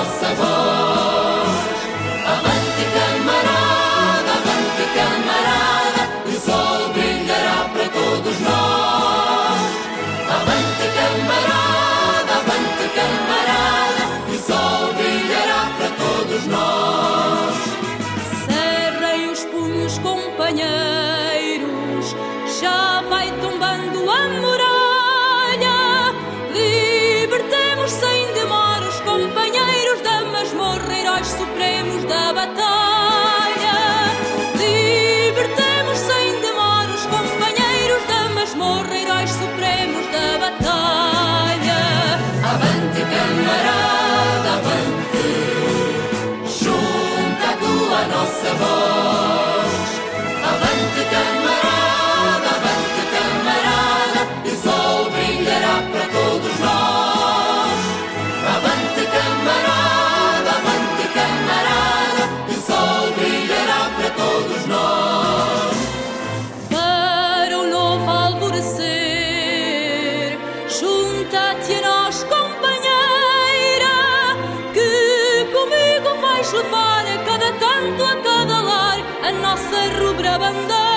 nossa voz. Avante camarada, o sol brilhará para todos nós. Avante camarada, o sol brilhará para todos nós. Cerrem os punhos, companheiros, já vai tombando a muralha. Libertemos sem demora os companheiros da masmorra, heróis supremos da batalha. Libertemos sem demora os companheiros da masmorra, heróis supremos da batalha. Avante camarada, avante, junta a tua nossa voz. Avante camarada, o sol brilhará para todos nós. Avante camarada, o sol brilhará para todos nós. Para o novo alvorecer, junta-te a nós, companheira, que comigo vais levar a cada canto, a cada lar, a nossa rubra bandeira.